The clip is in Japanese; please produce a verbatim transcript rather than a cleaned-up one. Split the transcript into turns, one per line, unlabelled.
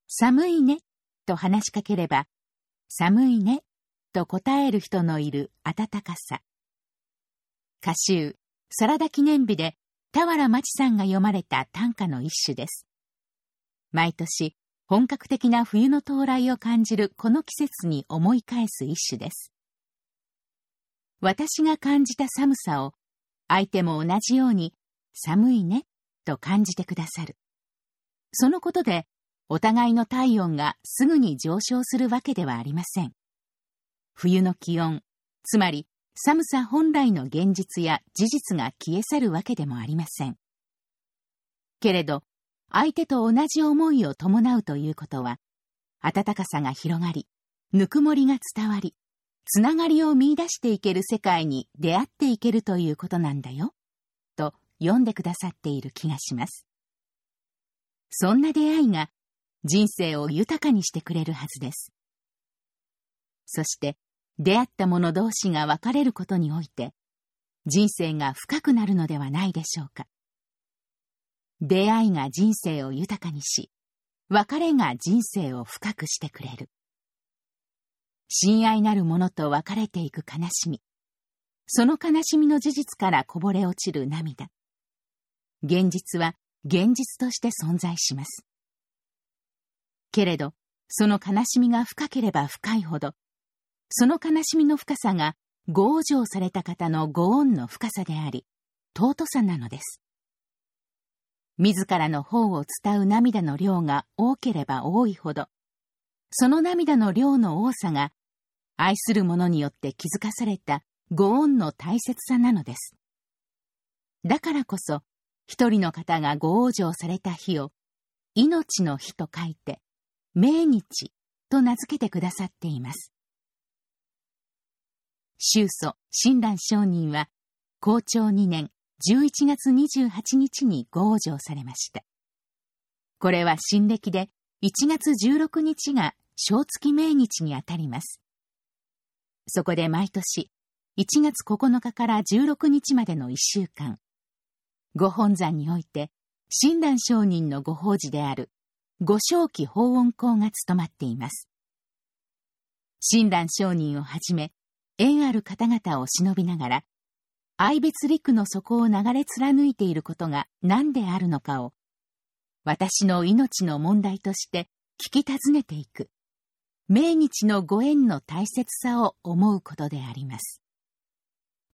寒いね、と話しかければ、寒いね、と答える人のいる温かさ。歌集、サラダ記念日で、田原町さんが読まれた短歌の一種です。毎年、本格的な冬の到来を感じるこの季節に思い返す一種です。私が感じた寒さを、相手も同じように、寒いね、と感じてくださる。そのことで、お互いの体温がすぐに上昇するわけではありません。冬の気温、つまり寒さ本来の現実や事実が消え去るわけでもありません。けれど、相手と同じ思いを伴うということは、温かさが広がり、ぬくもりが伝わり、つながりを見出していける世界に出会っていけるということなんだよ、と読んでくださっている気がします。そんな出会いが人生を豊かにしてくれるはずです。そして、出会った者同士が別れることにおいて、人生が深くなるのではないでしょうか。出会いが人生を豊かにし、別れが人生を深くしてくれる。親愛なる者と別れていく悲しみ、その悲しみの事実からこぼれ落ちる涙。現実は現実として存在します。けれど、その悲しみが深ければ深いほど、その悲しみの深さがご往生された方のご恩の深さであり、尊さなのです。自らの方を伝う涙の量が多ければ多いほど、その涙の量の多さが、愛する者によって気づかされたご恩の大切さなのです。だからこそ、一人の方がご往生された日を、命の日と書いて、命日と名付けてくださっています。宗祖親鸞上人は、弘長にねんじゅういちがつにじゅうはちにちにご往生されました。これは新暦でいちがつじゅうろくにちが正月命日にあたります。そこで毎年、いちがつここのかからじゅうろくにちまでのいっしゅうかん、ご本山において、親鸞上人のご法事である、ご正期法恩講が務まっています。親鸞上人をはじめ、縁ある方々を忍びながら、愛別陸の底を流れ貫いていることが何であるのかを、私の命の問題として聞き尋ねていく、命日のご縁の大切さを思うことであります。